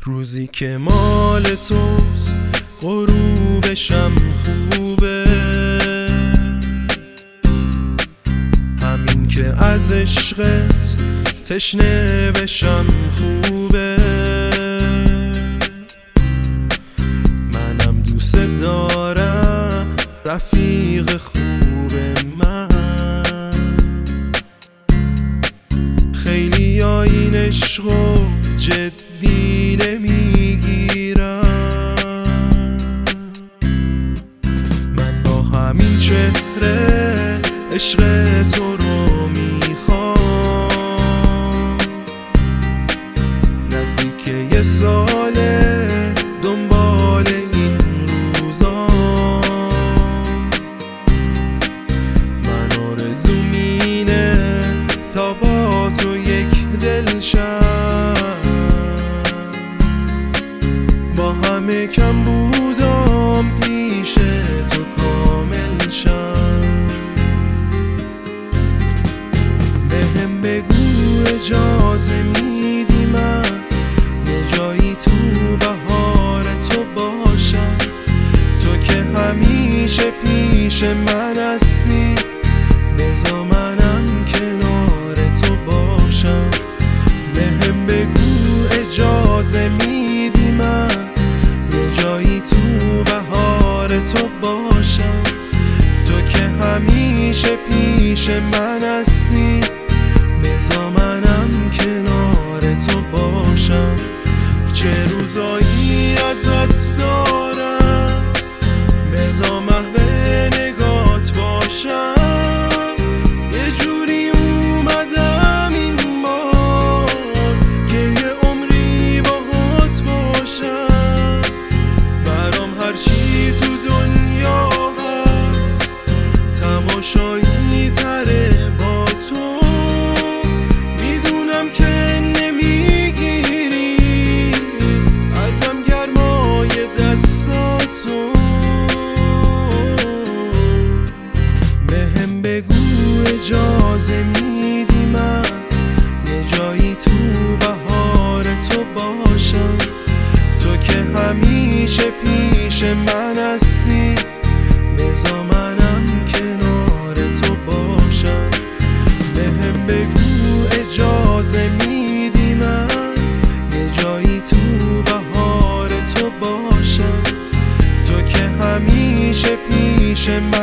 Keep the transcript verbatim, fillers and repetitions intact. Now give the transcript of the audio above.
روزی که مال توست غروبشم خوبه، همین که از عشقت تشنه بشم خوبه. منم دوست دارم رفیق خوب من، خیلی ها این عشقو جدی نمیگیرم. من با همین چهره عشق تو رو میخوام، نزدیک یه ساله دنبال این روزام. من آرزوم اینه تا با تو یک دل شم، با همه کم بودم پیش تو کامل شم. بهم بگو اجازه میدی من یه جایی تو بهار تو باشم، تو که همیشه پیش من هستی، بذار منم کنار تو باشم. بهم بگو اجازه میدی من یه جایی تو بهار تو باشم، تو که همیشه پیش من هستی، بذار منم کنار تو باشم. چه روزایی ازت دارم، بذار محو نگات باشم. یه جوری اومدم این بار که یه عمری باهات باشم. برام هرچی تو دنیا هست تماشایی تره با تو، میدونم که نمیگیری ازم گرمای دستاتو. بهم بگو اجازه میدی من یه جایی تو بهار تو باشم، تو که همیشه پیش من هستی، بذار منم کنار تو باشم. بهم بگو اجازه میدی من یه جایی تو بهار تو باشم، تو که همیشه پیش من